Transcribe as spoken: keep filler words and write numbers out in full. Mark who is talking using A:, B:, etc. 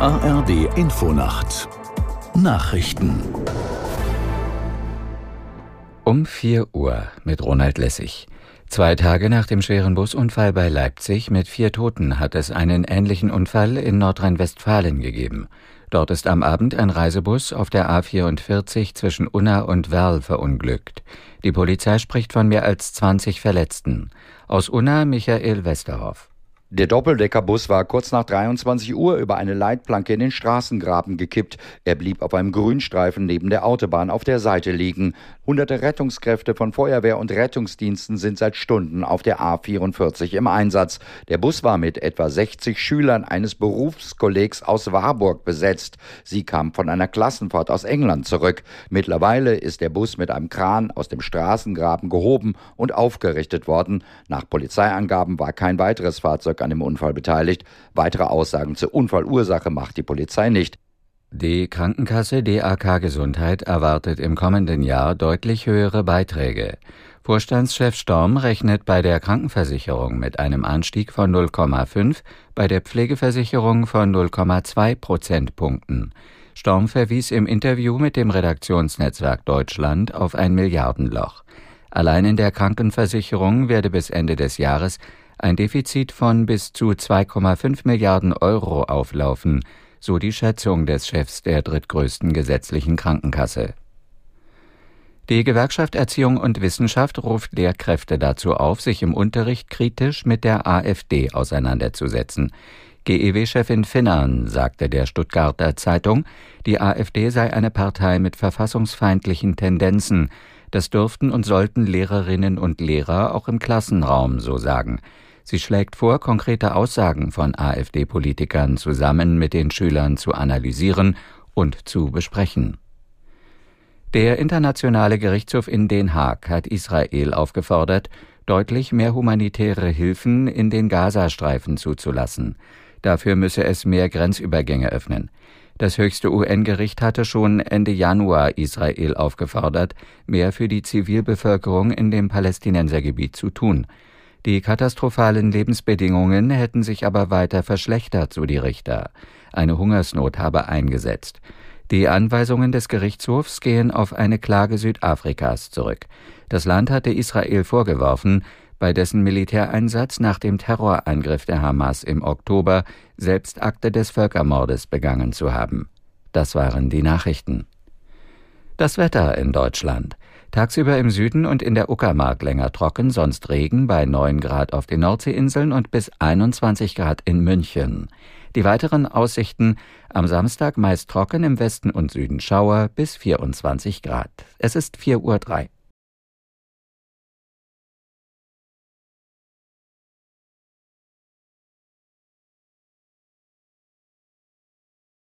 A: A R D Infonacht Nachrichten
B: Um vier Uhr mit Ronald Lessig. Zwei Tage nach dem schweren Busunfall bei Leipzig mit vier Toten hat es einen ähnlichen Unfall in Nordrhein-Westfalen gegeben. Dort ist am Abend ein Reisebus auf der A vierundvierzig zwischen Unna und Werl verunglückt. Die Polizei spricht von mehr als zwanzig Verletzten. Aus Unna Michael Westerhoff.
C: Der Doppeldeckerbus war kurz nach dreiundzwanzig Uhr über eine Leitplanke in den Straßengraben gekippt. Er blieb auf einem Grünstreifen neben der Autobahn auf der Seite liegen. Hunderte Rettungskräfte von Feuerwehr und Rettungsdiensten sind seit Stunden auf der A vierundvierzig im Einsatz. Der Bus war mit etwa sechzig Schülern eines Berufskollegs aus Warburg besetzt. Sie kamen von einer Klassenfahrt aus England zurück. Mittlerweile ist der Bus mit einem Kran aus dem Straßengraben gehoben und aufgerichtet worden. Nach Polizeiangaben war kein weiteres Fahrzeug an dem Unfall beteiligt. Weitere Aussagen zur Unfallursache macht die Polizei nicht.
B: Die Krankenkasse D A K Gesundheit erwartet im kommenden Jahr deutlich höhere Beiträge. Vorstandschef Storm rechnet bei der Krankenversicherung mit einem Anstieg von null Komma fünf, bei der Pflegeversicherung von null Komma zwei Prozentpunkten. Storm verwies im Interview mit dem Redaktionsnetzwerk Deutschland auf ein Milliardenloch. Allein in der Krankenversicherung werde bis Ende des Jahres ein Defizit von bis zu zwei Komma fünf Milliarden Euro auflaufen, so die Schätzung des Chefs der drittgrößten gesetzlichen Krankenkasse. Die Gewerkschaft Erziehung und Wissenschaft ruft Lehrkräfte dazu auf, sich im Unterricht kritisch mit der AfD auseinanderzusetzen. G E W-Chefin Finnern sagte der Stuttgarter Zeitung, die AfD sei eine Partei mit verfassungsfeindlichen Tendenzen. Das dürften und sollten Lehrerinnen und Lehrer auch im Klassenraum so sagen. Sie schlägt vor, konkrete Aussagen von AfD-Politikern zusammen mit den Schülern zu analysieren und zu besprechen. Der Internationale Gerichtshof in Den Haag hat Israel aufgefordert, deutlich mehr humanitäre Hilfen in den Gazastreifen zuzulassen. Dafür müsse es mehr Grenzübergänge öffnen. Das höchste U N-Gericht hatte schon Ende Januar Israel aufgefordert, mehr für die Zivilbevölkerung in dem Palästinensergebiet zu tun. Die katastrophalen Lebensbedingungen hätten sich aber weiter verschlechtert, so die Richter. Eine Hungersnot habe eingesetzt. Die Anweisungen des Gerichtshofs gehen auf eine Klage Südafrikas zurück. Das Land hatte Israel vorgeworfen, bei dessen Militäreinsatz nach dem Terrorangriff der Hamas im Oktober selbst Akte des Völkermordes begangen zu haben. Das waren die Nachrichten. Das Wetter in Deutschland. Tagsüber im Süden und in der Uckermark länger trocken, sonst Regen bei neun Grad auf den Nordseeinseln und bis einundzwanzig Grad in München. Die weiteren Aussichten: am Samstag meist trocken, im Westen und Süden Schauer bis vierundzwanzig Grad. Es ist vier Uhr drei.